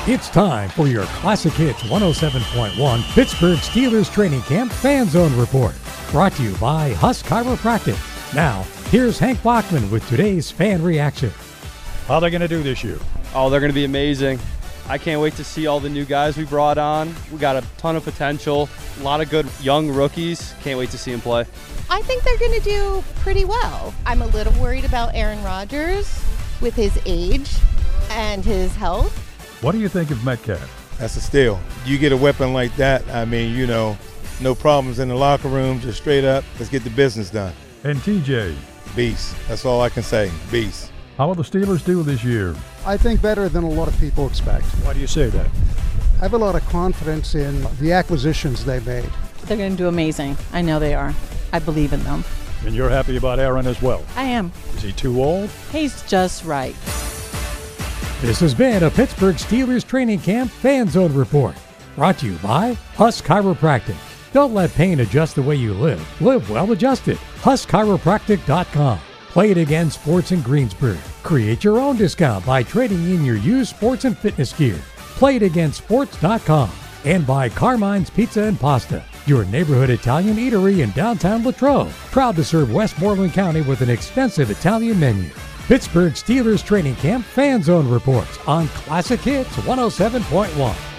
It's time for your Classic Hits 107.1 Pittsburgh Steelers Training Camp Fan Zone Report. Brought to you by Huss Chiropractic. Now, here's Hank Bachman with today's fan reaction. How are they going to do this year? Oh, they're going to be amazing. I can't wait to see all the new guys we brought on. We got a ton of potential, a lot of good young rookies. Can't wait to see them play. I think they're going to do pretty well. I'm a little worried about Aaron Rodgers with his age and his health. What do you think of Metcalf? That's a steal. You get a weapon like that, I mean, no problems in the locker room, just straight up, let's get the business done. And TJ? Beast. That's all I can say. Beast. How will the Steelers do this year? I think better than a lot of people expect. Why do you say that? I have a lot of confidence in the acquisitions they made. They're going to do amazing. I know they are. I believe in them. And you're happy about Aaron as well? I am. Is he too old? He's just right. This has been a Pittsburgh Steelers Training Camp Fan Zone Report. Brought to you by Huss Chiropractic. Don't let pain adjust the way you live. Live well adjusted. HussChiropractic.com. Play It Again Sports in Greensburg. Create your own discount by trading in your used sports and fitness gear. PlayItAgainSports.com. And by Carmine's Pizza and Pasta, your neighborhood Italian eatery in downtown Latrobe. Proud to serve Westmoreland County with an extensive Italian menu. Pittsburgh Steelers Training Camp Fan Zone reports on Classic Hits 107.1.